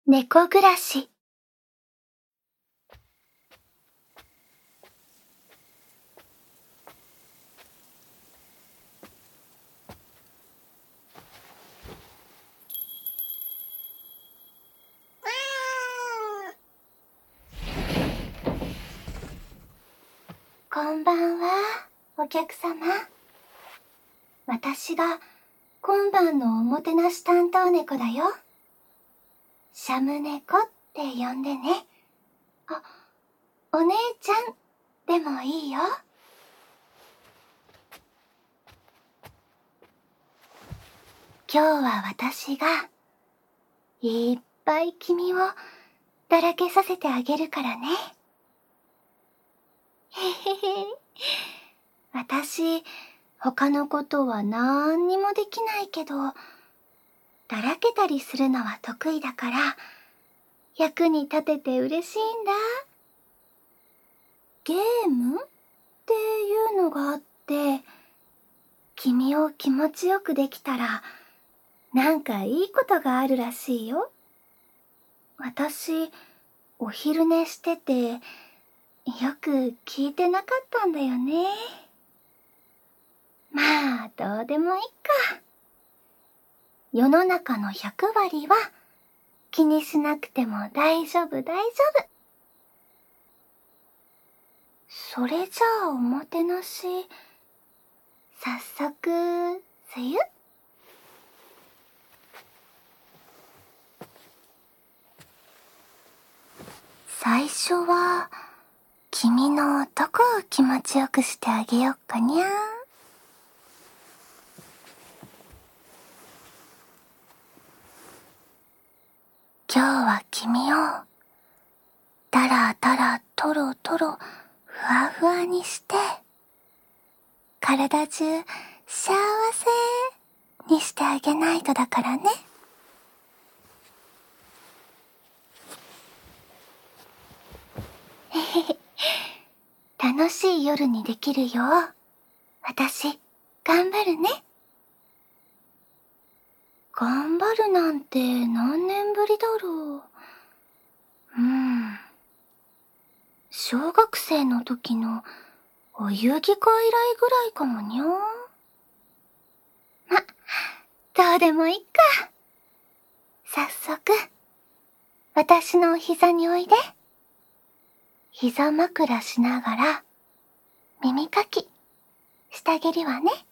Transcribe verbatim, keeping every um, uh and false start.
猫暮らし。こんばんは、お客様。私が今晩のおもてなし担当猫だよ。シャム猫って呼んでね。あ、お姉ちゃんでもいいよ。今日は私がいっぱい君をだらけさせてあげるからね。へへへ。私、他のことはなんにもできないけど、だらけたりするのは得意だから、役に立てて嬉しいんだ。ゲームっていうのがあって、君を気持ちよくできたら、なんかいいことがあるらしいよ。私、お昼寝してて、よく聞いてなかったんだよね。まあ、どうでもいいか。世の中のひゃくわりは気にしなくても大丈夫大丈夫。それじゃあおもてなし、早速、すゆ？最初は、君のどこを気持ちよくしてあげよっかにゃ。今日は君を、だらだらとろとろ、ふわふわにして、体中幸せにしてあげないとだからね。へへへ。楽しい夜にできるよう、私、頑張るね。頑張るなんて何年ぶりだろう。うん。小学生の時のお遊戯会以来ぐらいかもにゃ。ま、どうでもいいか。早速、私のお膝においで。膝枕しながら、耳かきしてあげるわね。